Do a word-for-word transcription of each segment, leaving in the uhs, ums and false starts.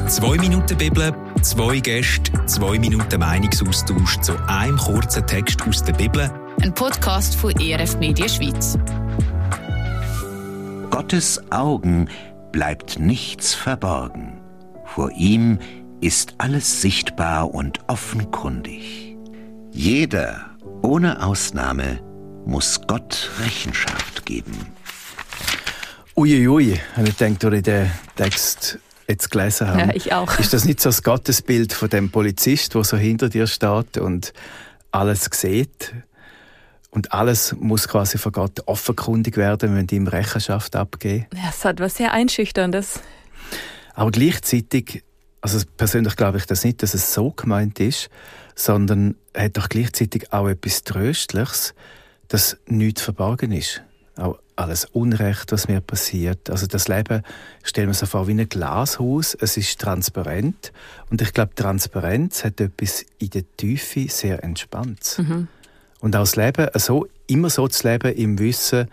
Zwei Minuten Bibel, zwei Gäste, zwei Minuten Meinungsaustausch zu einem kurzen Text aus der Bibel. Ein Podcast von E R F Media Schweiz. Gottes Augen bleibt nichts verborgen. Vor ihm ist alles sichtbar und offenkundig. Jeder, ohne Ausnahme, muss Gott Rechenschaft geben. Uiuiui, wenn ich denke, durch den Text jetzt gelesen habe. Ja, ich auch. Ist das nicht so das Gottesbild von dem Polizist, der so hinter dir steht und alles sieht? Und alles muss quasi von Gott offenkundig werden, wenn die ihm Rechenschaft abgeben. Ja, es hat was sehr Einschüchterndes. Aber gleichzeitig, also persönlich glaube ich das nicht, dass es so gemeint ist, sondern hat doch gleichzeitig auch etwas Tröstliches, dass nichts verborgen ist. Auch alles Unrecht, was mir passiert. Also das Leben, stellen wir so vor, wie ein Glashaus. Es ist transparent. Und ich glaube, Transparenz hat etwas in der Tiefe sehr Entspanntes. Mhm. Und auch das Leben, also immer so zu leben im Wissen,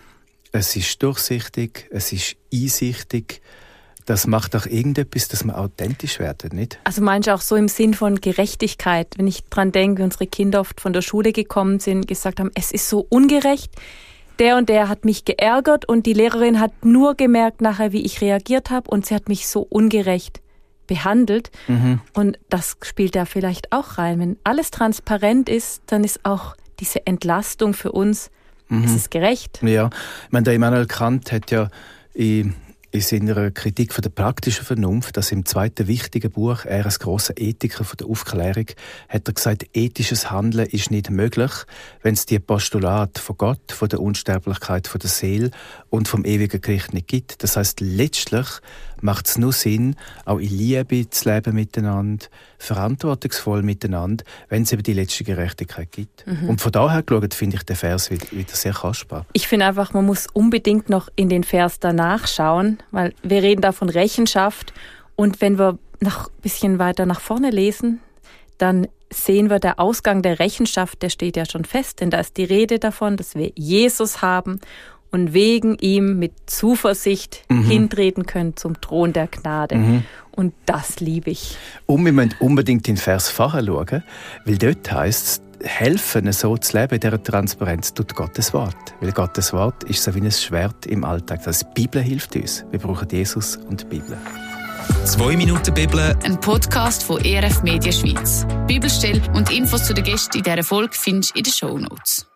es ist durchsichtig, es ist einsichtig, das macht auch irgendetwas, dass wir authentisch werden, nicht? Also meinst du auch so im Sinn von Gerechtigkeit, wenn ich dran denke, wie unsere Kinder oft von der Schule gekommen sind, gesagt haben, es ist so ungerecht, der und der hat mich geärgert und die Lehrerin hat nur gemerkt nachher, wie ich reagiert habe und sie hat mich so ungerecht behandelt. Mhm. Und das spielt da vielleicht auch rein. Wenn alles transparent ist, dann ist auch diese Entlastung für uns, mhm. es ist gerecht. Ja, ich meine, der Immanuel Kant hat ja in, in seiner Kritik von der praktischen Vernunft, das im zweiten wichtigen Buch, er als grosser Ethiker von der Aufklärung, hat er gesagt, ethisches Handeln ist nicht möglich, wenn es die Postulate von Gott, von der Unsterblichkeit von der Seele und vom ewigen Gericht nicht gibt. Das heisst, letztlich macht es nur Sinn, auch in Liebe zu leben miteinander, verantwortungsvoll miteinander, wenn es eben die letzte Gerechtigkeit gibt. Mhm. Und von daher geschaut, finde ich den Vers wieder, wieder sehr kostbar. Ich finde einfach, man muss unbedingt noch in den Vers danach schauen, weil wir reden da von Rechenschaft. Und wenn wir noch ein bisschen weiter nach vorne lesen, dann sehen wir, der Ausgang der Rechenschaft, der steht ja schon fest, denn da ist die Rede davon, dass wir Jesus haben und wegen ihm mit Zuversicht mhm. hintreten können zum Thron der Gnade. Mhm. Und das liebe ich. Und wir müssen unbedingt in den Vers vorher schauen, weil dort heisst es, helfen, so zu leben, in dieser Transparenz tut Gottes Wort. Weil Gottes Wort ist so wie ein Schwert im Alltag. Das heißt, die Bibel hilft uns. Wir brauchen Jesus und die Bibel. Zwei Minuten Bibel. Ein Podcast von E R F Media Schweiz. Bibelstelle und Infos zu den Gästen in dieser Folge findest du in den Shownotes.